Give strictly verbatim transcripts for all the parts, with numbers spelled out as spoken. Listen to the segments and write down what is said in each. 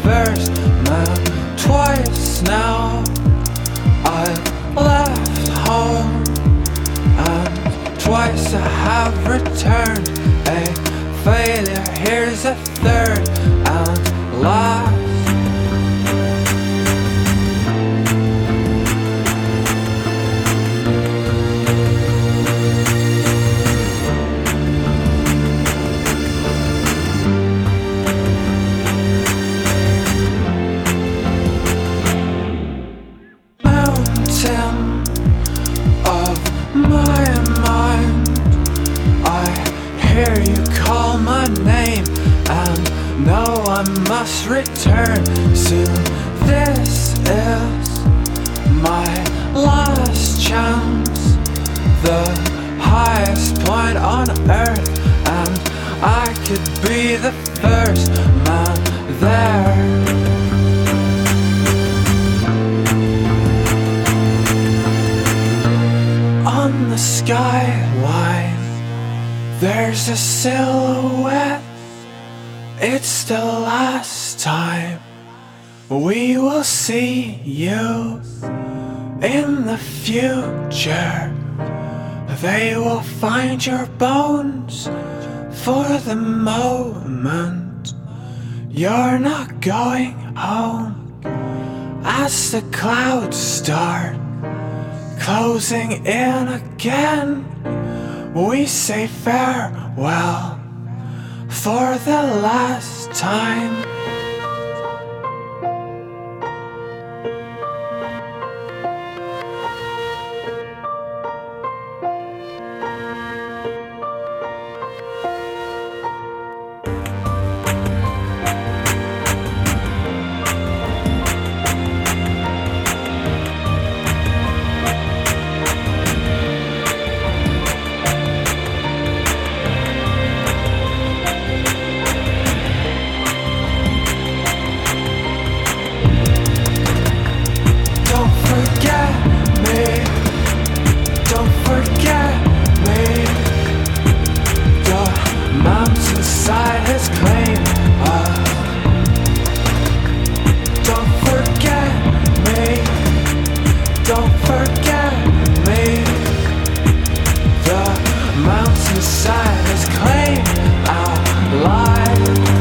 first man. Twice now I've left home, and twice I have returned a failure. Here's a third and last. Of my mind, I hear you call my name, and know I must return soon. This is my last chance, the highest point on earth, and I could be the first man there. On the skyline, there's a silhouette. It's the last time we will see you. In the future, they will find your bones. For the moment, you're not going home. As the clouds start closing in again, we say farewell for the last time. Mountainside has claimed us. Don't forget me, don't forget me. The mountainside has claimed our life.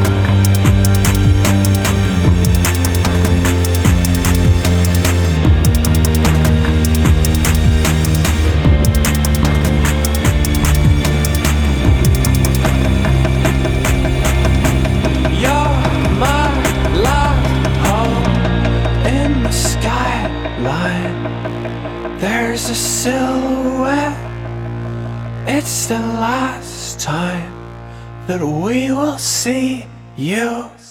There's a silhouette. It's the last time that we will see you.